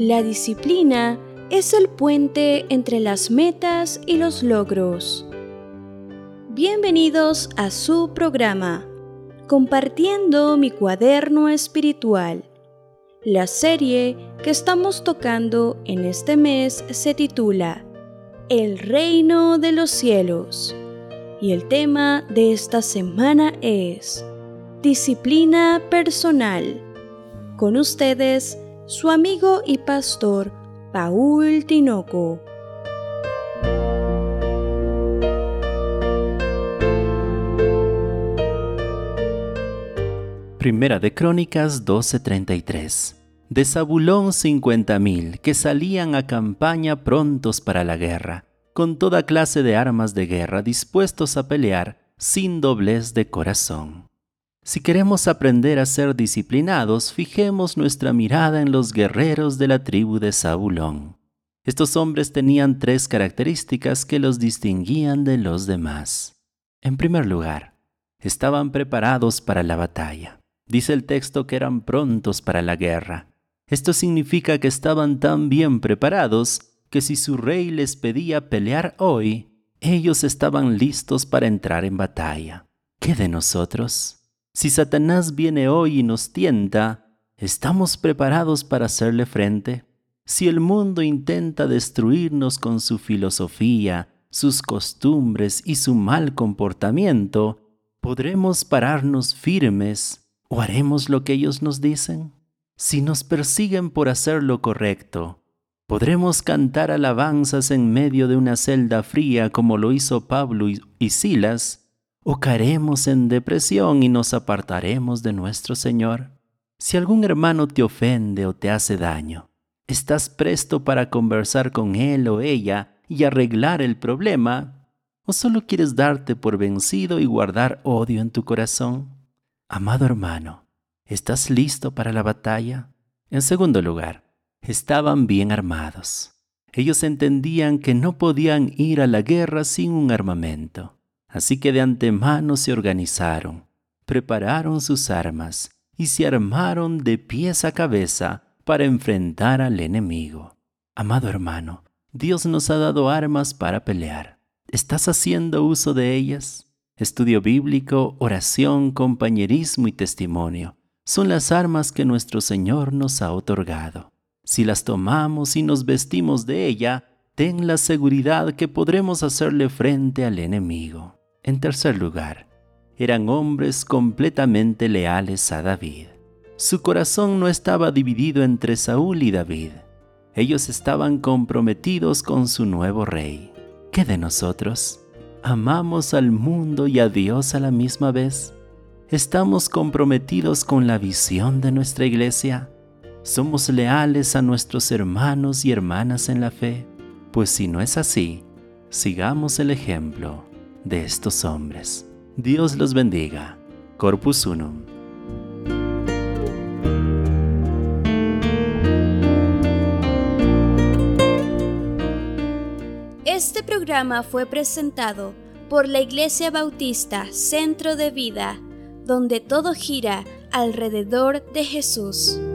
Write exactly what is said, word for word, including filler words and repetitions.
La disciplina es el puente entre las metas y los logros. Bienvenidos a su programa, Compartiendo mi cuaderno espiritual. La serie que estamos tocando en este mes se titula El Reino de los Cielos. Y el tema de esta semana es Disciplina Personal. Con ustedes, su amigo y pastor, Paul Tinoco. Primera de Crónicas doce treinta y tres. De Zabulón cincuenta mil que salían a campaña prontos para la guerra, con toda clase de armas de guerra dispuestos a pelear sin doblez de corazón. Si queremos aprender a ser disciplinados, fijemos nuestra mirada en los guerreros de la tribu de Zabulón. Estos hombres tenían tres características que los distinguían de los demás. En primer lugar, estaban preparados para la batalla. Dice el texto que eran prontos para la guerra. Esto significa que estaban tan bien preparados que si su rey les pedía pelear hoy, ellos estaban listos para entrar en batalla. ¿Qué de nosotros? Si Satanás viene hoy y nos tienta, ¿estamos preparados para hacerle frente? Si el mundo intenta destruirnos con su filosofía, sus costumbres y su mal comportamiento, ¿podremos pararnos firmes o haremos lo que ellos nos dicen? Si nos persiguen por hacer lo correcto, ¿podremos cantar alabanzas en medio de una celda fría como lo hizo Pablo y Silas? ¿O caeremos en depresión y nos apartaremos de nuestro Señor? Si algún hermano te ofende o te hace daño, ¿estás presto para conversar con él o ella y arreglar el problema? ¿O solo quieres darte por vencido y guardar odio en tu corazón? Amado hermano, ¿estás listo para la batalla? En segundo lugar, estaban bien armados. Ellos entendían que no podían ir a la guerra sin un armamento. Así que de antemano se organizaron, prepararon sus armas y se armaron de pies a cabeza para enfrentar al enemigo. Amado hermano, Dios nos ha dado armas para pelear. ¿Estás haciendo uso de ellas? Estudio bíblico, oración, compañerismo y testimonio son las armas que nuestro Señor nos ha otorgado. Si las tomamos y nos vestimos de ella, ten la seguridad que podremos hacerle frente al enemigo. En tercer lugar, eran hombres completamente leales a David. Su corazón no estaba dividido entre Saúl y David. Ellos estaban comprometidos con su nuevo rey. ¿Qué de nosotros? ¿Amamos al mundo y a Dios a la misma vez? ¿Estamos comprometidos con la visión de nuestra iglesia? ¿Somos leales a nuestros hermanos y hermanas en la fe? Pues si no es así, sigamos el ejemplo de estos hombres. Dios los bendiga. Corpus Unum. Este programa fue presentado por la Iglesia Bautista Centro de Vida, donde todo gira alrededor de Jesús.